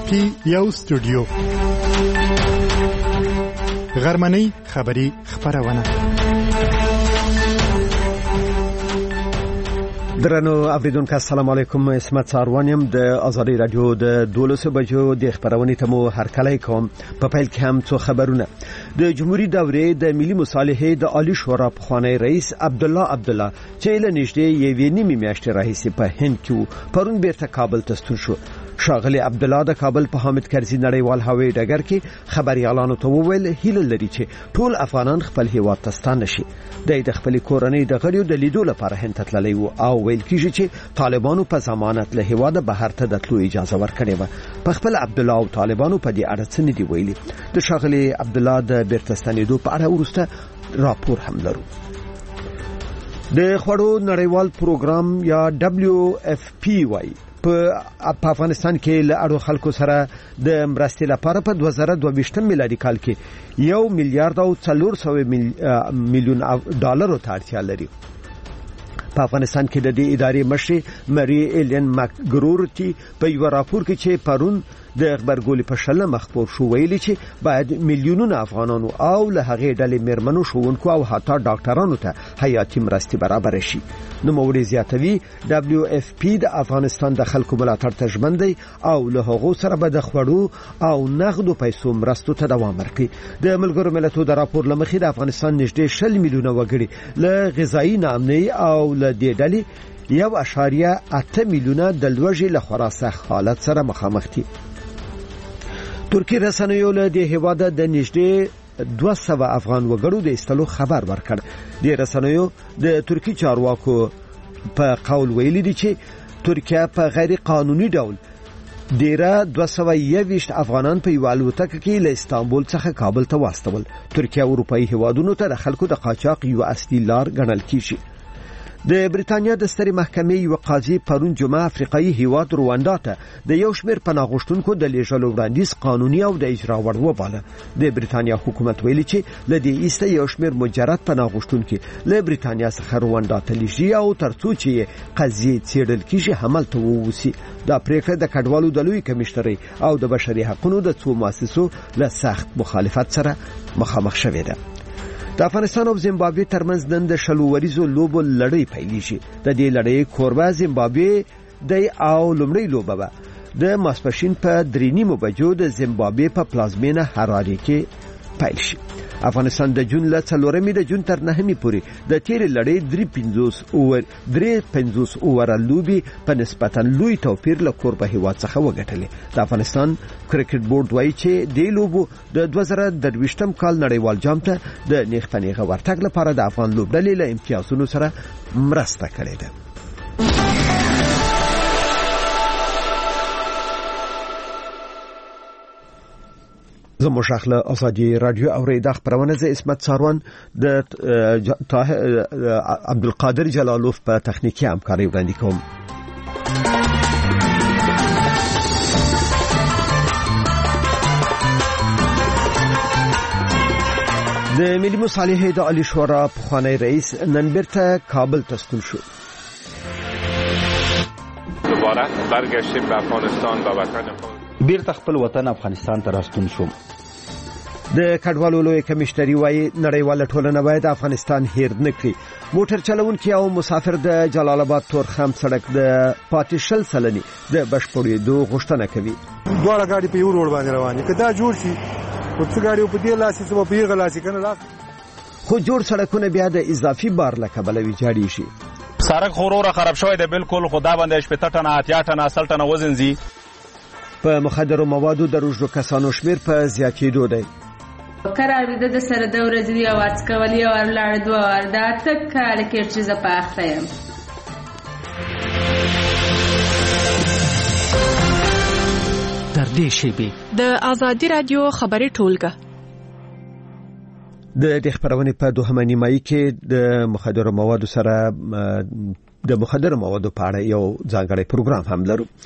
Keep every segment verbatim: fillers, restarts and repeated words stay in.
پی یو سټوډیو غرمنۍ خبری خبرونه. درنو اوریدونکو السلام علیکم. اسمت ساروانیم د آزادی رادیو د دولس بجو د خبرونې ته مو هرکلی کوم. په پیل کې هم څو خبرونه. د جمهوریت دورې د ملي مصالحې د عالی شورا پخوانی رئیس عبدالله عبدالله چې له نږدې یوې نیمې میاشتې راهیسې په هند کې پرون بیرته کابل ته ستون شو. شاغلی عبدالله د کابل په حامد کرزي نړیوال هوایي ډګر کې خبريالانو ته وویل هیله لري چې ټول افغانان خپل هیواد ته ستانه شي. د خپل کورنۍ د غړیو د لیدو لپاره هند ته تللی و او ویل کیږي چې طالبانو په ضمانت له هیواده بهر ته د تلو اجازه ورکړې و. په خپل عبدالله او طالبانو په دې اړه څه نه دی ویلي. د شاغلی عبدالله د بیرته ستنېدو په اړه ورسته راپور هم لرو. د خوړو نړیوال پروګرام یا دبليو اف پی واي په افغانستان کې له اړو خلکو سره د مرستې لپاره په دوه زره دوه ویشتم میلادي کال کې یو میلیارډ او څلور سوه میلیون ډالرو ته اړتیا لري. په افغانستان کې د دې ادارې مشر مری ایلن ماکګرورتی په یو راپور کې چې پرون د خبرګولې په شله مخبور شو ویلي چې باید میلیونونه افغانانو او له هغې ډلې میرمنو ښوونکو او حتی ډاکټرانو ته حیاتي مرستې برابر شي. نوموړي زیاتوي دبليو اف پی د افغانستان د خلکو ملاتړ ته ژمن دی او له هغو سره به د خوړو او نغدو پیسو مرستو ته دوام ورکړي. د ملګرو ملتونو د راپور له مخې د افغانستان نږدې شل میلیونه وګړي له غذایي ناامنۍ او له دې ډلې یو اعشاریه اته میلیونه د لوږې له خورا سخت حالت سره مخامخ دي. ترکی رسنیو له د هیواده د نږدې دوه سوه افغان وګړو د ایستلو خبر ورکړ. د رسنیو د ترکی چارواکو په قول ویلي دي چې ترکیه په غیر قانوني ډول ډیره دوه سوه یوویشت افغانان په یو الوتکه کې له استانبول څخه کابل ته واستول. ترکیه اروپایي هیوادونو ته د خلکو د قاچاق یو اصلي لار ګڼل کیږي. د بریتانیا د سترې محکمې یو قاضي پرون جمعه افریقایي هیواد رواندا ته د یو شمېر پناه غوښتونکو د لیږلو وړاندیز قانوني او د اجرا وړ وباله. د بریتانیا حکومت ویلي چې له دې ایسته یو شمېر مجرد پناه غوښتونکي له بریتانیا څخه رواندا ته لیږي او ترڅو چې قضیې څېړل کیږي همالته ووسی. دا پریکړه د کډوالو د لوی کمشنرۍ او د بشري حقوقو د څو مؤسسو له سخت مخالفت سره مخامخ شوې ده. د افغانستان او زیمبابوې ترمنځ نن د شلو وریزو لوبو لړۍ پیلیږي. د دې لړۍ کوربه زیمبابوې دی او لومړی لوبه به د ماسپښین په درې نیمو بجو د زیمبابوې په پلازمینه هرارې کې پیل شي. افغانستان د جون له څلورمې د جون تر نهمې پورې د تیرې لړۍ درې پنځوس اوور درې پنځوس اوور لوبي په نسبتا لوی توپیر له کوربه هیواد څخه وګټلې. د افغانستان کرکټ بورډ وایي چې د لوبو د دوه زره درویشتم کال نړیوال جام ته د نیغ په نیغه ورتګ لپاره د افغان لوبډلې له امتیازونو سره مرسته کړې ده. زمو شخله آزادی رادیو اوریدا خبرونه ز اسمت ساروان د عبدالقادر جلالوف په تخنیکی همکاري وړاندې کوم. د ملي مصالحې د عالی شورا پخوانی رئیس نن بیرته کابل ته ستون شو. دوباره برگشتیم به افغانستان و وطن خود. بیرته خپل وطن افغانستان ته راستون شوم. د کډوالو لوی کمشنري وايي نړیواله ټولنه باید افغانستان هیر نه کړي. موټر چلونکي او مسافر د جلال آباد تورخم سړک د پاتې شل سلنې د بشپړېدو غوښتنه کوي. دواړه ګاډي په یو روډ باندې روانې کدا جوړ شي او څو ګاډي په دې لاسي څو په یو غلاسي کنه لاس خو جوړ سړکونه بیا د اضافي بار لکه بلوي جاړي شي. سړک خوروره خراب شوی دی بالکل. خدا باندې شپږ ټنه اتیا ټنه اصل ټنه وزن زی. په مخدرو موادو د روزو کسانو شمیر په زیاتېدو دی. کراویده د سره د ورځې او واڅکولي او لاړ دوه ور دا تک کال کې چې ز پاخته يم. تر دې شی د آزادی رادیو خبري ټولګه د دې خبرونه په دوهمه نیمایي کې د مخدرو موادو سره د مخدرو موادو په اړه یو ځانګړی پروګرام هم لرو.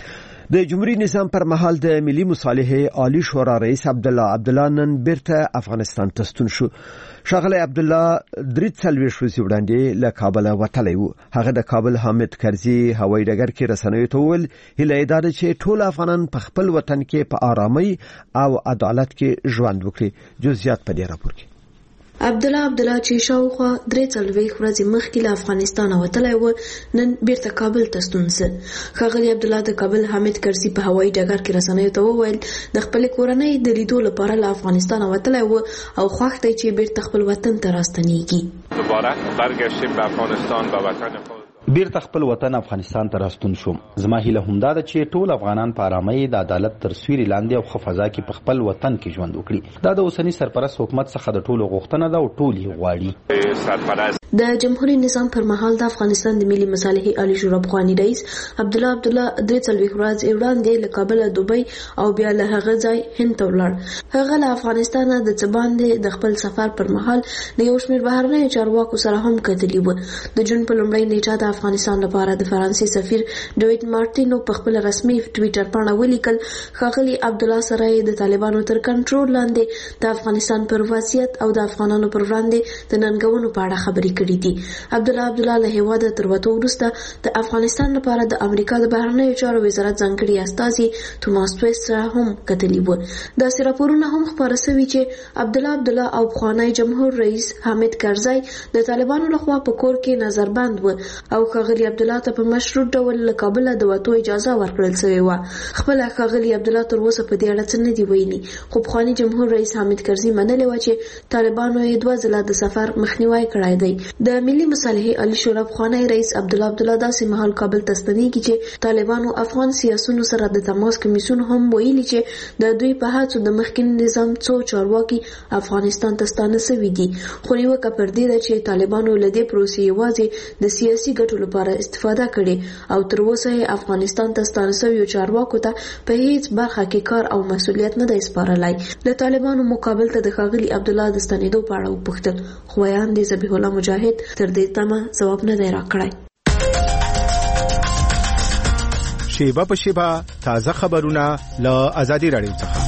د جمهوریت نظام پر مهال د ملي مصالحې عالی شورا رئیس عبدالله عبدالله نن بیرته افغانستان ته ستون شو. ښاغلی عبدالله درې څلوېښت ورځې وړاندې له کابله وتلی و. هغه د کابل حامد کرزي هوایي ډګر کې رسنیو ته وویل هیله یې دا ده چې ټول افغانان په خپل وطن کې په آرامۍ او عدالت کې ژوند وکړي. جزئیات په دې راپور کې. عبدالله عبدالله چې شاوخوا درې څلوېښت ورځې مخکې له افغانستان وتلی و نن بیرته کابل ته ستون سو. ښاغلی عبدالله د کابل حامد کرزي په هوایي ډګر کې رسنیو ته وویل د خپلې کورنۍ د لیدو لپاره له افغانستان وتلی و او خوښ دی چې بیرته خپل وطن ته راستنیږي. دوباره برگشتیم به افغانستان و وطن خود. بیرته خپل وطن افغانستان ته راستون شوم. زما هیله همدا ده چې ټول افغانان په آرامۍ د عدالت تر سیوري لاندې او ښه فضا کې په خپل وطن کې ژوند وکړي. دا د اوسني سرپرست حکومت څخه د ټولو غوښتنه ده او ټول یې غواړي. سرپرست د جمهوریت نظام پر مهال د افغانستان د ملي مصالحې عالی شورا پخوانی رئیس عبدالله عبدالله درې څلوېښت ورځې وړاندې له کابله دوبۍ او بیا له هغه ځای هند ته ولاړ. هغه له افغانستانه د څه باندې د خپل سفر پر مهال د یو شمېر بهرنیو چارواکو سره هم کتلي وو. د جون په لومړۍ نیټه د افغانستان لپاره د فرانسې سفیر ډیویډ مارټینو په خپل رسمي ټویټر باندې ولیکل ښاغلی عبدالله سره د طالبانو تر کنټرول لاندې د افغانستان پر وضعیت او د افغانانو پر وړاندې د ننګونو په اړه خبرې کړې دي. عبدالله عبدالله له هیواده تر وته وروسته د افغانستان لپاره د امریکا د بهرنیو چارو وزارت ځانګړي استازي توماس ویس سره هم کتلي وو. داسې راپورونه هم خپاره شوي چې عبدالله عبدالله او پخوانی جمهور رئیس حامد کرزي د طالبانو لخوا په کور کې نظربند و او ښاغلی عبدالله ته په مشروط ډول له کابله د وتو اجازه ورکړل شوې وه. خپله ښاغلی عبدالله تر اوسه په دې اړه څه نه دي ویلي، خو پخوانی جمهور رئیس حامد کرزي منلې وه چې طالبانو یې دوه ځله د سفر مخنیوی کړی دی. د ملي مصالحې عالی شورا پخوانی رئیس عبدالله عبدالله داسې مهال کابل ته ستنېږي چې طالبانو افغان سیاسونو سره د تماس کمیسیون هم ویلي چې د دوی په هڅو د مخکینی نظام څو چارواکي افغانستان ته ستانه شوي دي، خو نیوکه پر دې ده چې طالبانو له دې پروسې یوازې د سیاسي ګټو لپاره استفاده کړې او تر اوسه یې افغانستان ته ستانه شویو چارواکو ته په هیڅ برخه کې کار او مسؤلیت نه دی سپارلی. له طالبانو مقابل ته د ښاغلي عبدالله د ستنېدو په اړه وپوښتل، خو ویان د ذبیح الله مجاهد تر دې تمه ځواب نه دی راکړی. شیبه په شیبه تازه خبرونه له آزادي راډیو څخه.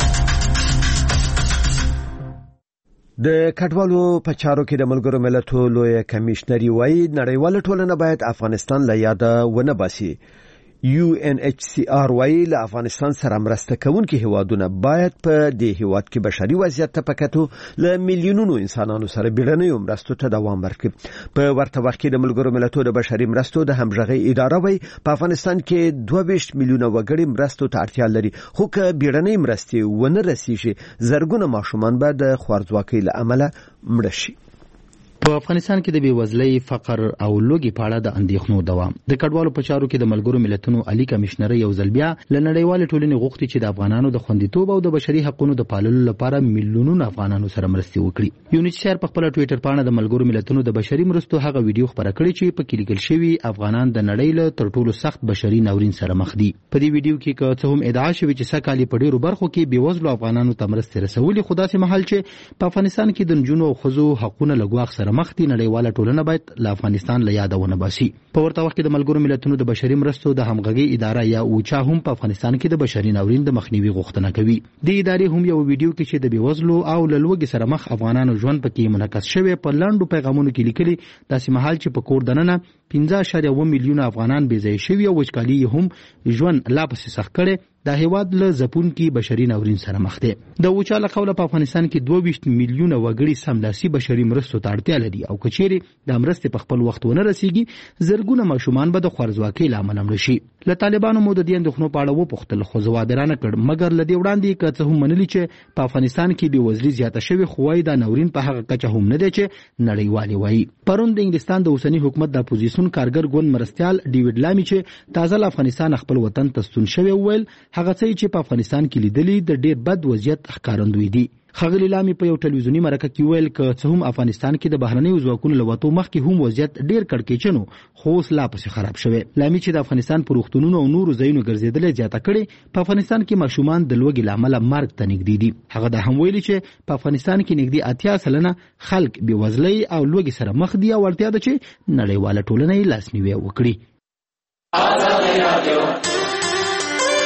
د کډوالو په چارو کې د ملګرو ملتونو لوی کمشنري وايي نړیواله ټولنه باید افغانستان له یاده ونه باسي. یو ان ایچ سی آر وايي له افغانستان سره مرسته کوونکي هیوادونه باید په دې هیواد کې بشري وضعیت ته پکتو له میلیونونو انسانانو سره بیړنیو مرستو ته دوام ورکړي. په ورته وخت کې د ملګرو ملتونو د بشري مرستو د همغږي اداره وايي په افغانستان کې دوه ویشت میلیونه وګړي مرستو ته اړتیا لري، خو که بیړنۍ مرستې ونه رسیږي زرګونه ماشومان به د خوارځواکۍ له امله مړه شي. په افغانستان کې د بیوزلۍ، فقر او لوږې په اړه د اندېښنو دوام. د کډوالو په چارو کې د ملګرو ملتونو عالی کمشنر یو ځل بیا له نړیوالې ټولنې غوښتي چې د افغانانو د خوندیتوب او د بشري حقوقو د پاللو لپاره میلیونونو افغانانو سره مرستې وکړي. یونیسیار په خپل ټویټر باندې د ملګرو ملتونو د بشري مرستو هغه ویډیو خبره کړې چې په کې لیکل شوی افغانان د نړۍ له تر ټولو سخت بشري ناورین سره مخ دي. په دې ویډیو کې که څه هم ادعا شوی چې سکهالی په ډیرو برخو کې بیوزلو افغانانو ته مرستې رسولي، خو داسې مهال چې په افغانستان کې د نجونو او ښځو حقوقونه له ګواښ سره مخ دي، نړیواله ټولنه باید له افغانستان له یاده ونه باسي. په ورته وخت کې د ملګرو ملتونو د بشري مرستو د همغږي اداره یا اوچا هم په افغانستان کې د بشري ناورین د مخنیوي غوښتنه کوي. د ادارې هم یو ویډیو کې چې د بیوزلو او له لوږې سره مخ افغانانو ژوند پکې منعکس شوی په لاندو پیغامونو کې لیکلي داسې مهال چې په کور دننه پنځه اعشاریه اووه میلیونه افغانان بې ځایه شوي او وچکالي هم ژوند لا پسې سخت کړی. د هیواد له ځپونکي بشري ناورین سره مخ دی. د اوچا له قوله په افغانستان کې دوه ویشت میلیونه وګړي سملاسي بشري مرستو ته اړتیا لري او که چیرې د مرستې په خپل وخت ونه رسیږي زرګونه ماشومان به د خوارځواکۍ له امله مړه شي. له طالبانو مو د دې اندېښنو په اړه وپوښتل، خو ځواب یې رانه کړ، مګر له دې وړاندې که څه هم منلي چې په افغانستان کې بېوزلي زیاته شوې، خو وایي دا ناورین په هغه کچه هم نه دی چې نړیوالې وایي. پرون د انګلستان د اوسني حکومت د اپوزیسیون کارګر ګوند مرستیال ډیویډ لامي چې تازه له افغانستان خپل وطن ته ستون شوی وویل هغه څه چې په افغانستان کې لیدلي د ډیر بد وضعیت ښکارندوی دي. ښاغلي لامي په یو ټلویزیوني مرکه کې ویل که څه هم افغانستان کې د بهرنیو ځواکونو له وتو مخکې هم وضعیت ډیر کړکېچن و، خو اوس لا پسې خراب شوی. لامي چې د افغانستان په روغتونونو او نورو ځایونو ګرځېدل زیاته کړې، په افغانستان کې ماشومان د لوږې له امله مرګ ته نږدې دي. هغه دا هم ویلي چې په افغانستان کې نږدې اتیا سلنه خلک بېوزلۍ او لوږې سره مخ دي او اړتیا ده چې نړیواله ټولنه یې لاسنیوی وکړي.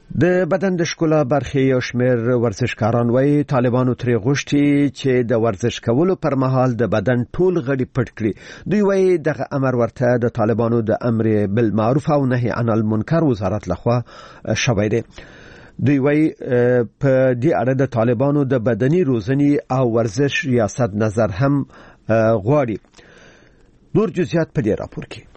د بدن د ښکلا برخې یو شمېر ورزشکاران وایي طالبانو ترې غوښتي چې د ورزش کولو پر مهال د بدن ټول غړي پټ کړي. دوی وایي دغه امر ورته د طالبانو د امر بالمعروف او نهي عن المنکر وزارت لخوا شوی دی. دوی وایي په دې اړه د طالبانو د بدني روزنې او ورزش ریاست نظر هم غواړي. نور جزئیات په دې راپور کې.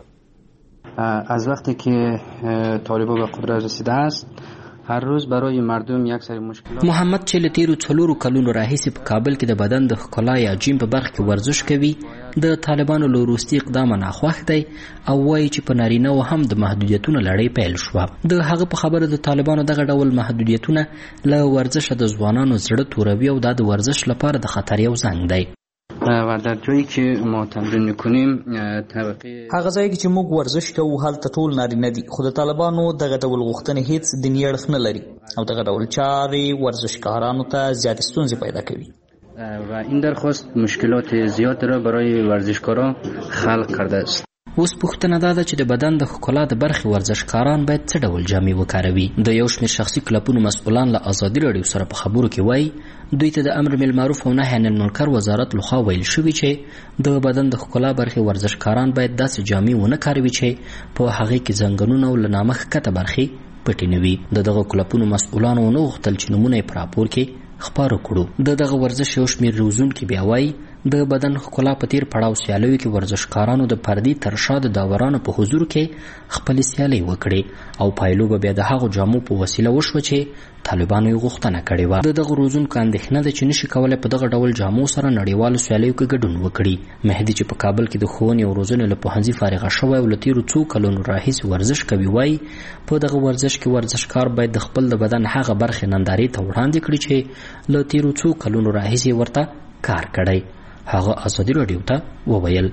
از وقتی که طالبان به قدرت رسیده است هر روز برای مردم یک سری مشکلات. محمد چې لتیرو څلورو کلونو راهیسې په کابل کې د بدن د ښکلا یا جیم په برخه کې ورزش کوي د طالبانو له وروستي اقدام نه خوښ دی او وایي چې په نارینه و هم د محدودیتونو لړۍ پیل شوه. د هغه په خبره د طالبانو دغه ډول محدودیتونه له ورزش د ځوانانو زړه توروي او دا د ورزش لپاره د خطر یو زنګ دی. و در جایی که ما تمرین میکنیم طبقه هغه ځای کې چې موږ ورزش کوو هلته ټول نارینه دي خو د طالبانو دغه ډول غوښتنې هیڅ دیني اړخ نه لري او دغه ډول چارې ورزشکارانو ته زیاتې ستونزې پیدا کوي و این درخواست مشکلات زیاد را برای ورزشکاران خلق کرده است. اوس پوښتنه دا ده چې د بدن د ښکلا د برخې ورزشکاران باید څه ډول جامې وکاروي. د یو شمېر شخصي کلبونو مسؤلان له ازادي راډیو سره په خبرو کې وایي دوی ته د امر بالمعروف او نهي عن المنکر وزارت لخوا ویل شوي چې د بدن د ښکلا برخې ورزشکاران باید داسې جامې ونه کاروي چې په هغې کې زنګنونه او له نامه ښکته برخې پټې نه وي. د دغه کلبونو مسؤلانو ونه غوښتل چې نومونه یې په راپور کې خپاره کړو. د دغه ورزش یو شمېر روزونکي بیا وایي د بدن ښکلا په تیر پړاو سیالیو کې ورزشکارانو د پردي تر شا د داورانو په حضور کې خپلې سیالۍ وکړې او پایلو به بیا د هغو جامو په وسیله وشوه چې طالبانو یې غوښتنه کړې وه. د دغه روزونکو اندېښنه ده چې نشي کولی په دغه ډول جامو سره نړیوالو سیالیو کې ګډون وکړي. مهدي چې په کابل کې د ښوونې او روزنې له پوهنځي فارغه شوی او له تېرو څو کلونو راهیسې ورزش کوي وایي په دغه ورزش کې ورزشکار باید د خپل د بدن هغه برخې نندارې ته وړاندې کړي چې له تېرو څو کلونو راهیسې ورته کار کړی. هغه ازادي راډیو ته وویل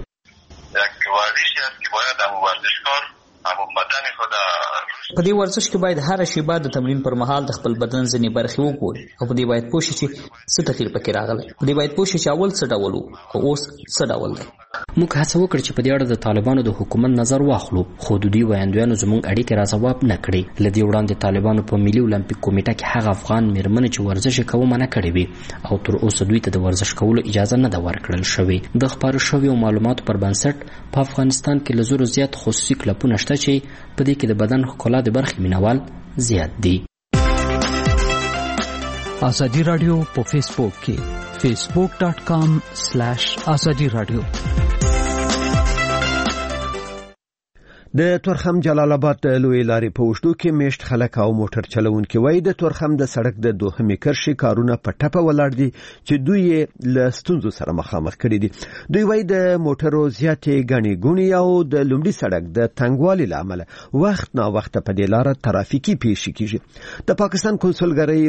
په دې ورزش کې باید هر شیبه د تمرین پر مهال د خپل بدن ځینې برخې وګوري او په دې باید پوه شي چې څه تغییر پکې راغلی. په دې باید پوه شي چې اول څه ډول و او اوس څه ډول دی. موږ هڅه وکړه چې په دې اړه د طالبانو د حکومت نظر واخلو خو د دوی ویاندویانو زموږ اړیکې را ځواب نه کړې. له دې وړاندې طالبانو په ملي اولمپیک کمیټه کې هغه افغان میرمنې چې ورزش یې کوه منع کړې وې او تر اوسه دوی ته د ورزش کولو اجازه نه ده ورکړل شوې. د خپاره شویو معلوماتو پر بنسټ په افغانستان کې له زرو زیات خصوصي کلبونه شته چې په دې کې د بدن ښکلا د برخې مینوال زیات دي. ازادي راډیو په فیسبوک کې facebook dot com slash azadi radio. د تورخم جلال آباد لوی لارې په وشتو کې میشت خلک او موټر چلونکي وایي د تورخم د سړک د دوهمې کرښې کارونه په ټپه ولاړ دي چې دوی له ستونزو سره مخامخ کړي دي. دوی وایي د موټرو زیاتې ګڼې ګوڼې او د لومړي سړک د تنګوالي له امله وخت نا وخت په دې لاره ترافیکي پیښې کیږي. د پاکستان کنسولګرۍ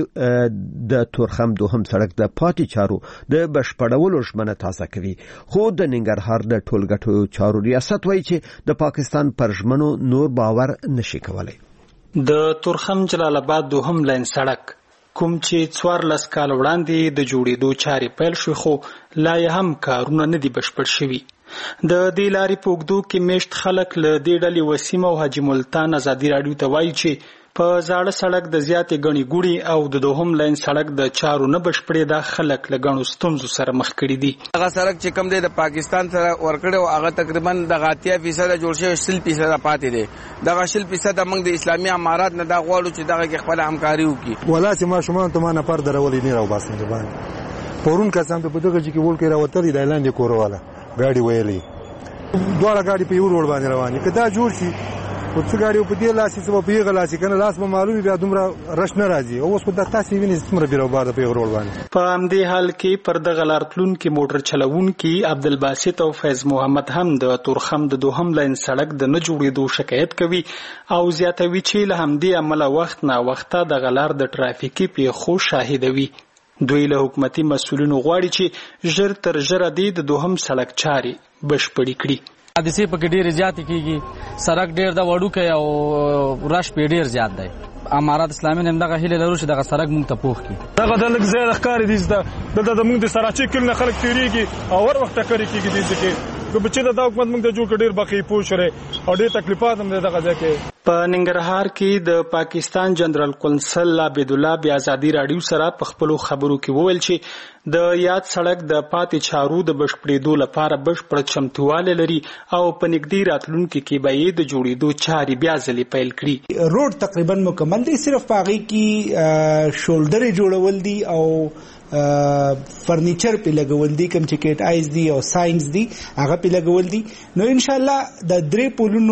د تورخم دوهم سړک د پاتې چارو د بشپړولو ژمنه تازه کوي خو د ننګرهار د ټولګټو چارو ریاست وایي چې د پاکستان پر ژمنو نور باور نشي کولای. د تورخم جلال آباد دوهم لاین سړک کوم چې څوارلس کال وړاندې د جوړېدو چارې پیل شوې خو لا یې هم کارونه نه دي بشپړ شوي. د دې لارې په اوږدو کې میشت خلک له دې ډلې وسیم او حاجي ملتان ازادي راډیو ته وایي چې په زاړه سړک د زیاتې ګڼې ګوڼې او د دوهم لاین سړک د چارو نه بشپړېدا خلک له ګڼو ستونزو سره مخ کړي دي. هغه سړک چې کوم دی د پاکستان سره ورکړی او هغه تقریبا د اتیا فیصده جوړ شوی شل فیصده پاتې دی. دغه شل فیصده موږ د اسلامي امارات نه دا غواړو چې دغه کې خپله همکاري وکړي. ولا چې ماشومان ته ما نفر درولې نه راوباسم د باندې پرون کسان په دغه چې کې ولکې راوتلي د اعلان دي کورواله ګاډي ویلې دوه ګاډي په یو روډ باندې روانې که دا جوړ شي او څه ګاډي په دې لاسي څه په یغه لاسي کنه لاس به معلومي بیا دومره رش نه راځي او اوس خو د تاسو ویني څومره بیروبار د پیغ روډ باندې. په همدې حال کې پر دغه لار تلونکي موټر چلوونکي عبدالباسط او فیض محمد هم د تورخم د دوهم لاین سړک د نه جوړېدو شکایت کوي او زیاتوي چې له همدې امله وخت نا وخته دغه لار د ټرافیکي پیښو شاهدوي. دوی له حکومتي مسؤلینو غواړي چې ژر تر ژره د دوهم سړک چارې بشپړې کړي. حادثې پکې ډېرې زیاتې کېږي. سړک ډېر د وړوکی او رش پې ډېر زیات دی. امارات اسلامي نه دغه هیله لرو چې دغه سړک مونږ ته پوخ کړي. دغه د لږ ځای د ښکارې دي دلته د مونږ د سراچې کلي نه خلک تېرېږي او هر وخت ټکرې کېږي دې کې که بچې دا حکومت موږ ته جوړ کړ ډیر بقي پوه شره او ډیر تکلیفات هم دغه ځای کې. په ننګرهار کې د پاکستان جنرال قونسل عبد الله بیا ازادي رادیو سره په خپل خبرو کې وویل چې د یاد سړک د پاتې چارو د بشپړېدو لپاره بشپړ چمتواله لري او په نږدې راتلونکي کې به یې د جوړېدو چارې بیا ځلې پیل کړي. روډ تقریبا مکمل دی، صرف په هغې کې شولډرې جوړول دي او فرنیچر په لګول دي، کوم چې کېټ آیز دي او ساينس دي هغه په لګول دي. نو ان شاء الله د درې پولونو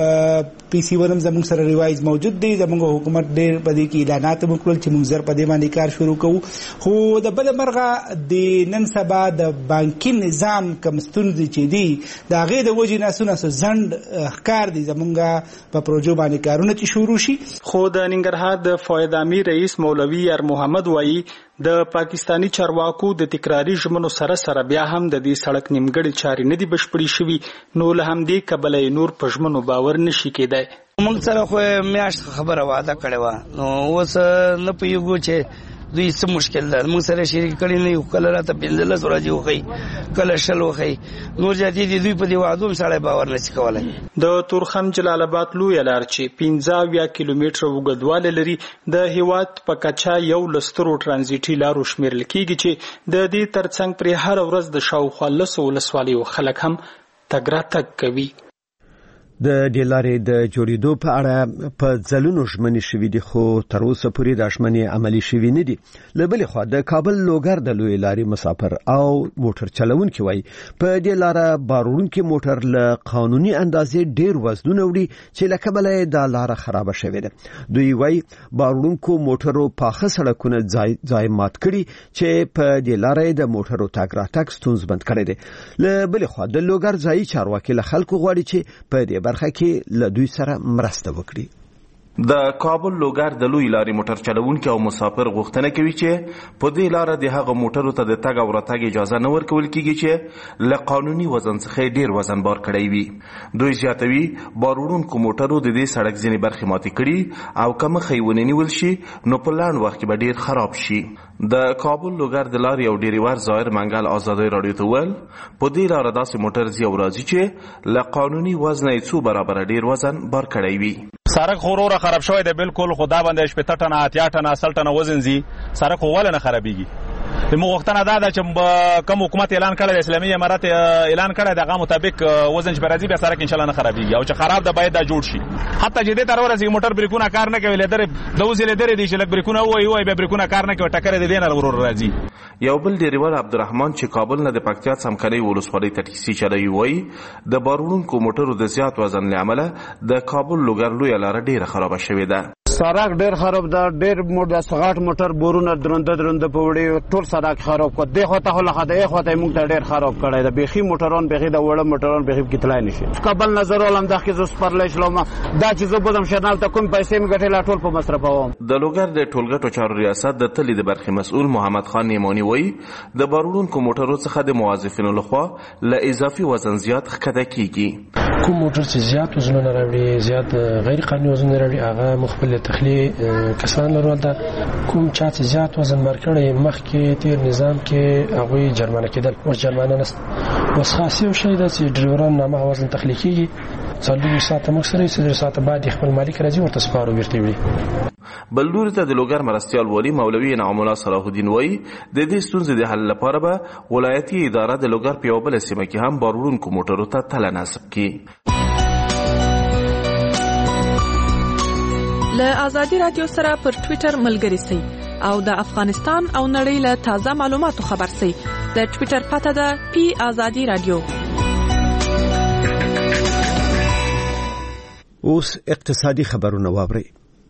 پی سی ورم زموږ سره ریوایز موجود دی. زموږ حکومت ډېر په دې کې اعلانات وکړل چې موږ زر په دې باندې کار شروع کوو. خو د بل مرغه د نن سبا د بانکي نظام کوم ستونزې چې دي د هغې د وجې نه څونه څه ځنډ ښکار دي زموږ په پروژو باندې کارونه چې شروع شي. خو د ننګرهار د فایده امیر رئیس مولوي یار محمد وایي د پاکستانی چارواکو د تکراری ژمنو سره سره بیا هم د دې سړک نیمګړې چارې نه دي بشپړې شوي، نو له همدې کبله نور په ژمنو باور نشي کېدای. موږ سره خو میاشت خبره وعده کړې وه، نو اوس نه پوهېږو چې دوی څه مشکل ده. موږ سره شریک کړي نه یو، کله راته پنځلس ورځې وښیي، کله شل وښیي، نور زیاتې دي. دوی په دې وعدو هم سړی باور نشي کولی. د تورخم جلال آباد لویه لار چې پنځه اویا کیلومتره اوږدوالی لري د هیواد په کچه یو له سترو ټرانزیټي لارو شمیرل کېږي چې د دې ترڅنګ پرې هره ورځ د شاوخوا لسو ولسوالیو خلک هم تګ راتګ کوي. د دې لارې د جوړېدو په اړه په ځلونو ژمنې شوي دي، خو تر اوسه پورې دا ژمنې عملي شوي نه دي. له بلې خوا د کابل لوګر د لویې لارې مسافر او موټر چلونکي وایي په دې لاره باروړونکي موټر له قانوني اندازې ډېر وزنونه وړي چې له کبله یې دا لاره خرابه شوې ده. دوی وایي باروړونکو موټرو پاخه سړکونه ځای ځای مات کړي چې په دې لارې د موټرو تګ راتګ ستونزمن کړی دی. له بلې خوا د لوګر ځایي چارواکي له خلکو غواړي چې په دې برخه کې له دوی سره مرسته وکړي. د کابل لوګر د لوی لارې موټر چلوونکي او مسافر غوښتنه کوي چې په دې لاره د هغه موټرو ته د تګ او راتګ اجازه نه ورکول کیږي چې له قانوني وزن څخه ډیر وزن بار کړی وي. دوی زیاتوي باروړونکو موټرو د دې سړک ځینې برخې ماتې کړي او که مخه یې ونه نیول شي نو په لنډ وخت کې به ډیر خراب شي. د کابل لوګر د لارې یو ډیریور ظاهر منګل ازادي رادیو ته وویل په دې لاره داسې موټر ځي او راځي چې له قانوني وزن یې څو برابره ډیر وزن بار کړی وي. سړک خو وروره خراب شوی دی بالکل، خو دا باندې شپېته ټنه اتیا ټنه سل ټنه وزن ځي. سړک خو ولې نه خرابېږي؟ زموږ غوښتنه دا ده چې کوم حکومت اعلان کړی د اسلامي امارت اعلان کړی د هغه مطابق وزن چې به راځي بیا سړک انشاءالله نه خرابېږي، او چې خراب ده باید دا جوړ شي. حتی چې دې ته راورسېږي موټر بریکونه کار نه کوي، لیدرې د اوس یې لیدرې دي چې لږ بریکونه ووایي وایي بیا بریکونه کار نه کوي، ټکر یې د دې نه وروره راځي. یو بل ډریور عبدالرحمن چې کابل نه د پکتیا څمکنۍ ولسوالۍ ته ټکسي چلوي وایي د باروړونکو موټرو د زیات وزن له امله د کابل لوګر لویه لاره ډېره خرابه شوې ده. سړک ډېر خراب ده، ډېر موټر سغاټ موټر بورونه درنده درنده په وړي ټول سړک خراب کړ. دې خو ته هله خدای خو ته موږ ته ډېر خراب کړی ده. بيخي موټران بيخي د وړه موټران بيخي کتلای نشي. کابل نظر ولم دغه زو سپرلای شلم دا چې زه بودم شنال ته کوم پیسې می ګټل ټول په مصرفوم. د لوګر د ټولګټو چارو ریاست د تلې د برخې مسؤل محمد خان نیمانی وایي د باروړونکو موټرو څخه د موظفینو لخوا له اضافي وزن زیات ښکته کیږي. کوم موټر چې زیات وزنونه راوړي، زیات غیر قانوني وزن راوړي، هغه مخبل تخلیه کسان لرول ده. کوم چا چې زیات وزن مرکړي مخکې تیر نظام کې هغه جرمانه کېدل، او جرمانه نست. اوس خاصه شی ده چې ډرایوران نامه وزن تخلیقي څلور ساعت مخسري څلور ساعت بعد خپل مالک راځي ورته سپارو ورته وي. بل لوري ته د لوګر مرستيال والی مولوي انعام الله صلاح الدین وایي د دې ستونزې د حل لپاره به ولایتي اداره د لوګر په یو بل سیمه کې هم باروړونکو موټرو ته تله نصب کړي. له ازادي رادیو سره پر ټوئیټر ملګری سئ او د افغانستان او نړۍ له تازه معلوماتو خبر سئ. د ټوئیټر پته ده پی ازادي رادیو. اوس اقتصادي خبرونه واورئ.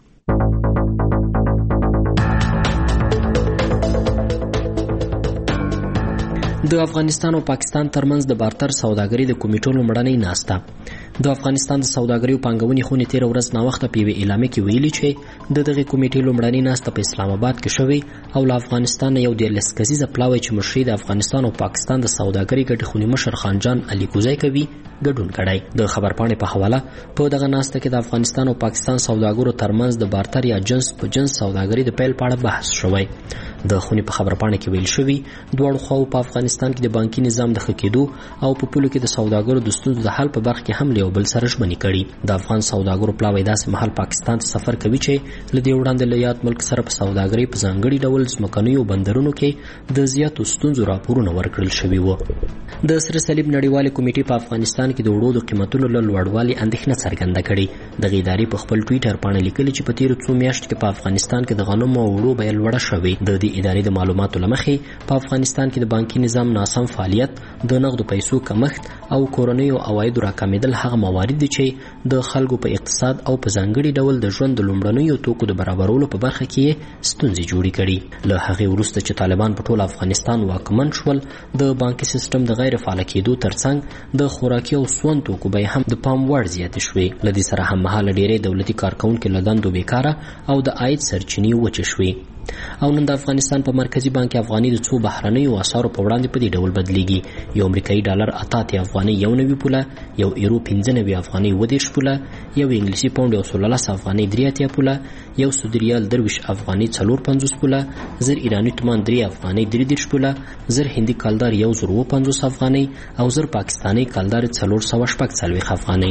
د افغانستان او پاکستان ترمنځ د بارتر سوداګرۍ د کمیټو لومړنۍ ناسته. د افغانستان د سوداګرۍ او پانګونې خونې تیر ورځ ناوخته په یوې اعلامیه کې ویلي چې د دغه کمیټې لومړنۍ ناسته په اسلام آباد کې شوې او له افغانستان یو دیارلس کسیزه پلاوی چې مشري د افغانستان او پاکستان د سوداګرۍ ګټې خونې مشر خانجان علي کوزی کوي ګډون کړی. د خبرپاڼې په حواله په دغه ناسته کې د افغانستان او پاکستان سوداګرو ترمنځ د بارتر یا جنس په جنس سوداګرۍ د پیل په اړه بحث شوی. د خونې په خبرپاڼه کې ویل شوي دواړو خواو په افغانستان کې د بانکي نظام د ښه کېدو او په پولو کې د سوداګرو د ستونزو د حل په برخه کې هم له یو بل سره ژمنې کړي. د افغان سوداګرو پلاوی داسې مهال پاکستان ته سفر کوي چې له دې وړاندې له یاد ملک سره په سوداګرۍ په ځانګړي ډول ځمکنیو بندرونو کې د زیاتو ستونزو راپورونه ورکړل شوي وو. د سره صلیب نړیوالې کمیټې په افغانستان کې د وړو د قیمتونو له لوړوالي اندېښنه څرګنده کړې. دغه ادارې په خپل ټویټر باندې لیکلي چې په تیرو څو میاشتو کې په افغانستان کې د غنمو او وړو بیه لوړه شوې. د دې ادارې د معلوماتو له مخې په افغانستان کې د بانکي نظام ناسم فعالیت، د نغدو پیسو کمښت او کورنیو عوایدو راکمېدل هغه موارد دي چې د خلکو په اقتصاد او په ځانګړي ډول د ژوند د لومړنیو توکو د برابرولو په برخه کې ستونزې جوړې کړي. له هغې وروسته چې طالبان په ټول افغانستان واکمن شول، د بانکي سیستم د غیر فعال کېدو ترڅنګ د خوراکي او سون توکو بیې هم د پام وړ زیاتې شوې. له دې سره هممهاله ډېری دولتي کارکوونکي له دندو بیکاره او د عاید سرچینې وچې شوې. او نن د افغانستان په مرکزی بانک افغاني د څو بهرنیو اسعارو په وړاندې په دې ډول بدلیږي. یو امریکایي ډالر اته اتیا افغاني یو نوي پوله، یو ایرو پنځه نوي افغاني اووه دېرش پوله، یو انګلیسي پاونډ یو سل لس افغاني درې اتیا پوله، یو سعودي ریال درویش افغاني څلور پنځوس پوله، زر ایراني تومان درې افغاني درې دېرش پوله، زر هندي کالدار یو زر اووه پنځوس افغاني او زر پاکستاني کالدار څلور سوه شپږ څلوېښت افغاني.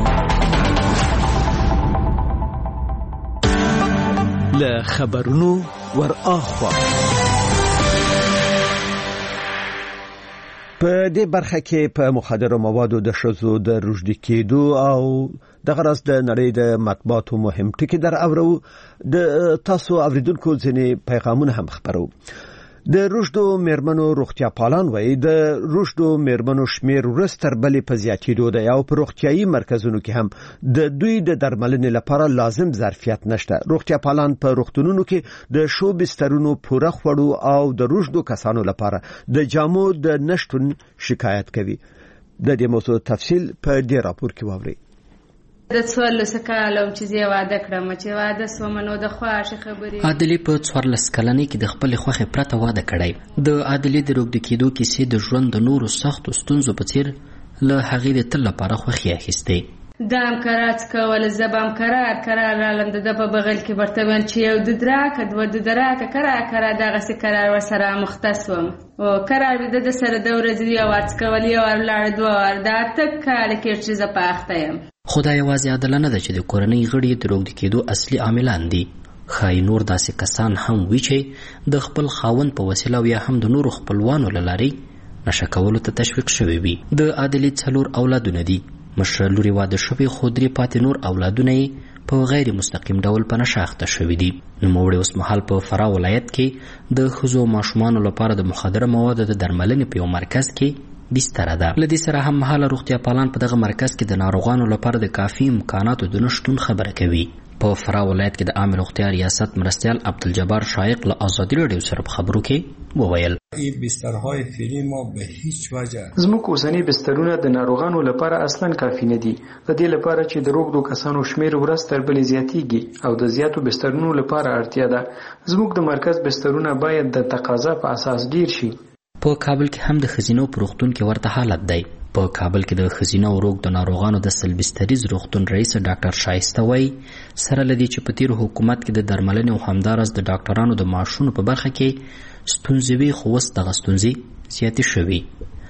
له خبرونو ور اخوا په دې برخه کې په مخدره موادو د ښځو د رشد کېدو او د غرض د نړۍ د مطبوعاتو مهم ټکي در اورو. د تاسو اوریدونکو ځینې پیغامونه هم خبرو. د روشدو میرمنو روغتیا پالان وایي د روشدو میرمنو شمیر ورځ تر بلې په زیاتېدو دی او په روغتیايي مرکزونو کې هم د دوی د درملنې لپاره لازم ظرفیت نشته. روغتیا پالان په روغتونونو کې د شو بسترونو پوره خوړو او د روشدو کسانو لپاره د جامو د نشټون شکایت کوي. د دې موضوع تفصیل په دې راپور کې واورئ. د څوارلس کالو چې زه واده کړم چې واده سوم نو د خواښې خبرې عادلې په څوارلس کلنۍ کې د خپل خوښې پرته واده کړی. د عادلې د روغ کېدو کیسې د ژوند د نورو سختو ستونزو په څیر له هغې د تل لپاره خوښي اخیستې. دام کرات کول زبام کرار کرار رالم د په بغل کې ورته ویل چې یو د دراکه دوه د دراکه کرار کرار دغسې کرار ورسره مختص وم او کرار مې د سره د ورځې یو واڅ کول یو لاړ دوه ور دا تک کال کې چې زه پاخته یم. خدای یوازې عدالت نه ده چې د کورنۍ غړي د روغ کېدو اصلي عاملان دي. ښایي نور داسې کسان هم وي چې د خپل خاوند په وسیله او یا هم د نورو خپلوانو له لارې نشه کولو ته تشویق شوي وي. د عادلې څلور اولادونه دي. مشره لورې واده شوې خو درې پاتې نور اولادونه یې په غیر مستقیم ډول په نشه اخته شوي دي. نوموړی اوس مهال په فراه ولایت کې د ښځو او ماشومانو لپاره د مخدره موادو د درملنې په یو مرکز کې بستره ده. له دې سره هم مهاله روغتیا پالان په دغه مرکز کې د ناروغانو لپاره د کافي امکاناتو د نشتون خبره کوي. په فراه ولایت کې د عامه روغتیا ریاست مرستیال عبدالجبار شایق له آزادي راډیو سره په خبرو کې وویل این بسترهای فعلی ما به هیچ وجه زموږ اوسني بسترونه د ناروغانو لپاره اصلا کافي نه دي. د دې لپاره چې د روغدو کسانو شمیر ورځ تر بلې زیاتیږي او د زیاتو بسترونو لپاره اړتیا ده. زموږ د مرکز بسترونه باید د تقاضا په اساس ډیر شي. په کابل کې هم د ښځینو په روغتون کې ورته حالت دی. په کابل کې د ښځینو روغ د ناروغانو د سلبستریز روغتون رئیس ډاکټر شایسته وایي سره لدی چې په تیر حکومت کې د درملنې او همدارس د ډاکټرانو د معاشونو په برخه کې ستونزې وي خو اوس دغه ستونزې زیاتې شوي.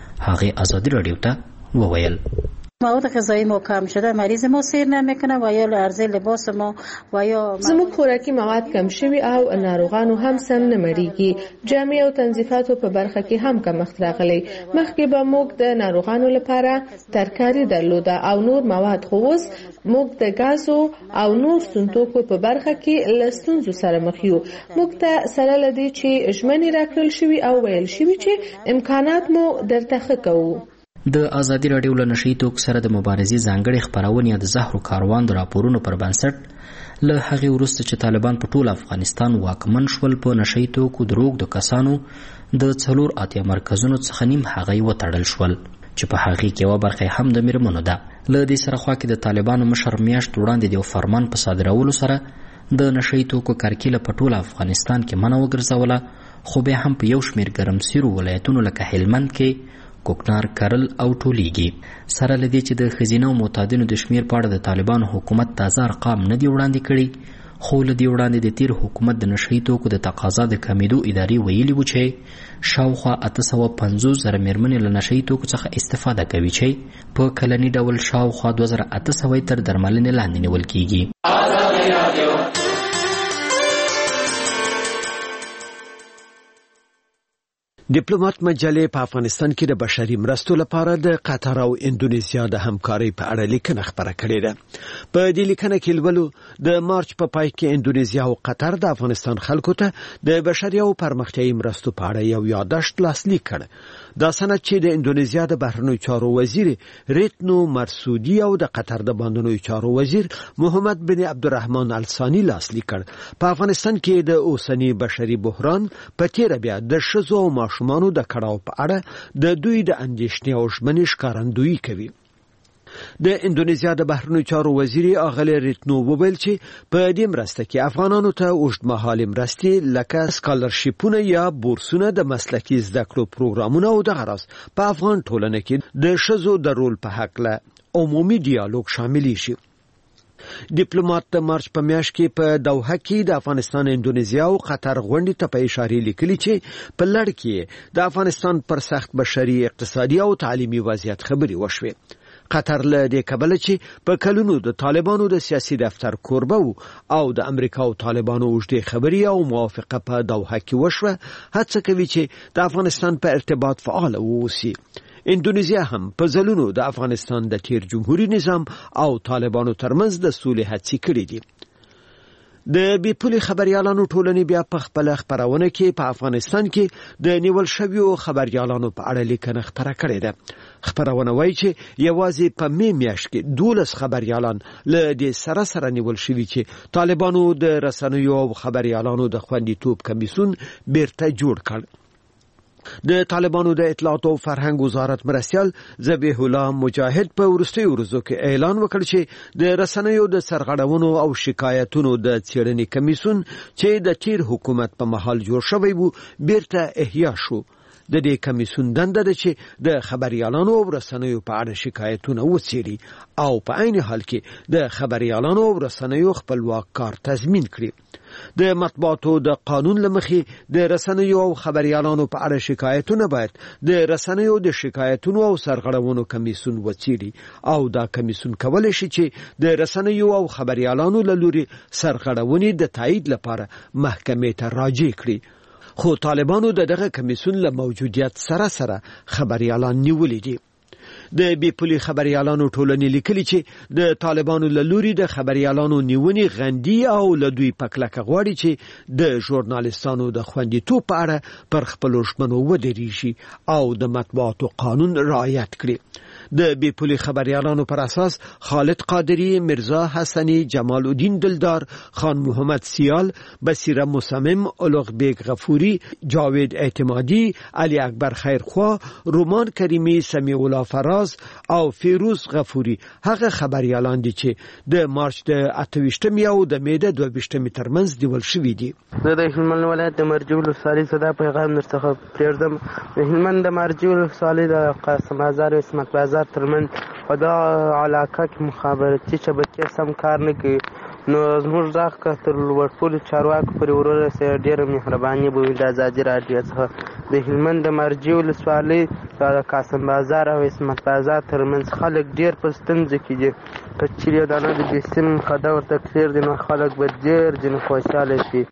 هغې ازادي راډیو ته وویل مواد غذایی ما کم شده، مریض ما سیر نمیکنه و یا عرضه لباس ما و یا زموږ خوراکي مواد کم شوي او ناروغانو هم سم نه مریږي. جامع او تنظیفاتو په برخه کې هم کمښت راغلی. مخکې به موږ د ناروغانو لپاره ترکاري درلوده او نور مواد، خو اوس موږ د غازو او نور سنتوکو په برخه کې له ستونزو سره مخ یو. موږ ته سره لدی چې ژمنې راکړل شوي او ویل شوي چې امکانات مو درته ښه کوو. د ازادي راډیو له نشي توکو سره د مبارزې ځانګړي خپرونې د زهرو کاروان د راپورونو پر بنسټ له هغې وروسته چې طالبان په ټول افغانستان واکمن شول په نشي توکو د روغ د کسانو د څلور اتیا مرکزونو څخه نیم هغه یې وتړل شول چې په هغې کې یوه برخه هم د میرمنو ده. له دې سره خوا کې د طالبانو مشر میاشت وړاندې د یو فرمان په صادرولو سره د نشي توکو کرکیله په ټول افغانستان کې منع وګرځوله، خو بیا هم په یو شمېر ګرمسیرو ولایتونو لکه هلمند کې کوکنار کرل او ټولیږي. سره لدې چې د ښځینه او معتادینو د شمیر په اړه د طالبانو حکومت تازه ارقام نه دي وړاندې کړي، خو له دې وړاندې د تیر حکومت د نشهیي توکو د تقاضا د کمیدو ادارې ویلي وو چې شاوخوا اته سوه پنځوس زره مېرمنې له نشهیي توکو څخه استفاده کوي چې په کلني ډول شاوخوا دوه زره اته سوه تر درملنې لاندې نیول کیږي. ډیپلوماټ مجلې په افغانستان کې د بشري مرستو لپاره د قطر او اندونیزیا د همکارۍ په اړه لیکنه خپره کړې ده. په دې لیکنه کې لولو د مارچ په پای کې اندونیزیا او قطر د افغانستان خلکو ته د بشري او پرمختیایي مرستو په اړه یو یادښت لاسلیک کړ. دا سند چې د اندونیزیا د بهرنیو چارو وزیر ریتنو مرسودي او د قطر د باندنیو چارو وزیر محمد بن عبدالرحمن الثاني لاسلیک کړ. په افغانستان کې د اوسنی بشري بحران په تیر بیا د ښځو او ماشومانو د کړهو په اړه د دوی د اندېښنې او ژمنې ښکارندویي کوي. د اندونیزیا د بهرنیو چارو وزیر اغلی ریتنو وویل چې په دې مرسته کې افغانانو ته اوږدمهالې مرستې لکه سکالرشیپونه یا بورسونه د مسلکي زده کړو پروګرامونه او دغه راز په افغان ټولنه کې د ښځو د رول په هکله عمومي ډیالوګ شامل شي. ډیپلوماټ د مارچ په میاشت کې په دوحه کې د افغانستان، اندونیزیا او قطر غونډې ته په اشاره لیکلي چې په لړ کې د افغانستان پر سخت بشري، اقتصادي او تعلیمي وضعیت خبرې وشوې. قطر له دې کبله چې په کلونو د طالبانو د سیاسي دفتر کوربه وو او د امریکا او طالبانو اوږدې خبرې او موافقه په دوحه کې وشوه، هڅه کوي چې د افغانستان په ارتباط فعال واوسي. اندونیزیا هم په ځلونو د افغانستان د تیر جمهوریت نظام او طالبانو ترمنځ د سولې هڅې کړې دي. د بیپولي خبريالانو ټولنې بیا په خپل خبرونه کې په افغانستان کې د نیول شویو خبريالانو په اړه لیکنه خبره کړې ده. خبرونه وایي چې یوازې په می میاشت کې دولس خبريالان له دې سره سره نیول شوي چې طالبانو د رسنیو او خبريالانو د خوندیتوب کمیسیون بیرته جوړ کړ. د طالبانو د اطلاعات او فرهنګ وزارت مرستیال ذبیح الله مجاهد په وروستیو ورځو کې اعلان وکړ چې د رسنیو د سرغړونو او شکایتونو د څېړنې کمیسیون چې د تیر حکومت په مهال جوړ شوی وو بیرته احیا شو. د دې کمیسیون دنده ده چې د خبريالانو او رسنیو په اړه شکایتونه وڅېړي او په عین حال کې د خبريالانو او رسنیو خپلواک کار تضمین کړي. د مطبوعاتو د قانون لمخې د رسنیو او خبريالانو په اړه شکایتونه باید د رسنیو د شکایتونو او سرغړونو کمیسیون وڅېړي او دا کمیسیون کولای شي چې د رسنیو او خبريالانو له لوري سرغړونې د تایید لپاره محکمې ته راجع کړي. خو طالبانو د دغه کمیسیون له موجودیت سره سره خبريالان نیولې دي. د بیپولي خبريالانو ټولنې لیکلي چې د طالبانو له لوري د خبريالانو نیونې غندي او له دوی پکلکه غواړي چې د ژورنالیستانو د خوندیتوب په اړه پر خپلو ژمنو ودرېږي او د مطبوعاتو قانون رعایت کړي. د بیپولي خبريالانو پر اساس خالد قادری، مرزا حسنی، جمال الدین دلدار، خان محمد سیال، بصیره مصمم، اولغ بیگ غفوری، جاوید اعتمادی، علی اکبر خیرخوا، رومان کریمی، سمیع الله فراز او فیروز غفوری هغه خبريالان دي چې د مارچ د اته ویشتمې او د می د دوه ویشتمې ترمنځ نیول شوي دي. زه د هلمند ولایت د مرجو ولسوالۍ صدا پیغام درڅخه پرېږدم. د هلمند د مرجو ولسوالۍ د قاسم بازار او عصمت بازار ترمنځ په دا علاقه کې مخابراتي شبکې سم کار نه کوي، نو زموږ غږ که تر لوړپوړو چارواکو پورې ورورسېږي ډېره مهرباني به وي. د ازادي راډیو څخه د هلمند د مرجو ولسوالۍ د قاسم بازار او عصمت بازار ترمنځ خلک ډېر په ستونزه کې دي. که چیرې یو دانه د بېسیم خده ورته کلیر دي نو خلک به ډېر ځینې خوشحاله شي.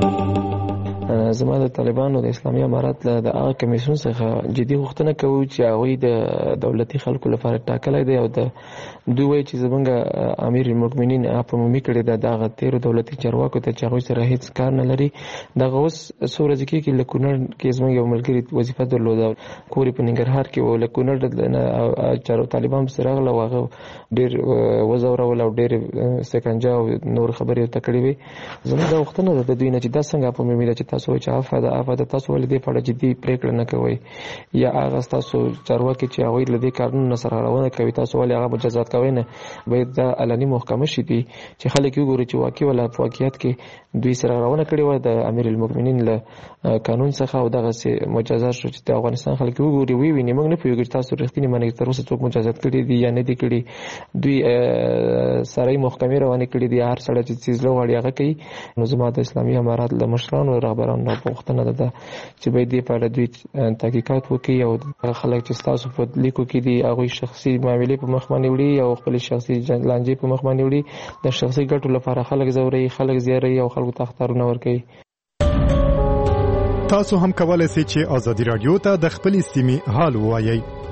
زما د طالبانو د اسلامي امارات له د هغه کمیسیون څخه جدي غوښتنه کوو چې هغوی د دولتي خلکو لپاره ټاکلی دی او د دوی وایي چې زمونږ امیر المؤمنین اپ عمومي کړې ده دغه تیرو دولتي چارواکو ته چې هغوی سره هیڅ کار نه لري. دغه اوس څو ورځې کېږي له کونړ کې زموږ یو ملګري وظیفه درلوده، کور یې په ننګرهار کې و. له کونړ چارو طالبان پسې راغله او هغه ډېر وځورول او ډېر سکنجه او نور خبرې ورته کړې وې. زموږ دا غوښتنه ده د دوی نه چې دا څنګه اپ عمومي ده چې تاسو وایئ چې عفو ده عفو ده تاسو ولې دې په اړه جدي پریکړه نه کوئ یا هغه تاسو چارواکي چې هغوی له دې کارونو سرغړونه کوي تاسو ولې هغه مجازات کوئ نه باید دا علني محکمه شي دي چې خلک وګوري چې واقعي ولا واقعیت کې دوی سرغړونه کړې وه د امیر المؤمنین له قانون څخه او دغسې مجازات شو چې د افغانستان خلک وګوري ویې ویني موږ نه پوهېږو چې تاسو رښتینې معنی تر اوسه څوک مجازات کړي دي یا نه دي کړي دوی سړی محکمې روانې کړي دي هر سړی چې څیز له غواړي هغه کوي نو زما د اسلامي امارات له مشرانو رهبرانو نه پوښتنه ده چې باید دې په اړه دوی تحقیقات وکړي او هغه خلک چې ستاسو په لیکو کې دي هغوی شخصي معاملې په مخ باندې وړي او خپلې شخصي لانجې په مخ باندې وړي د شخصي ګټو لپاره خلک ځوروي خلک زیاروي او خلکو ته اخطارونه ورکوي. تاسو هم کولای شئ چې ازادي رادیو ته د خپل سیمې حال ووایئ.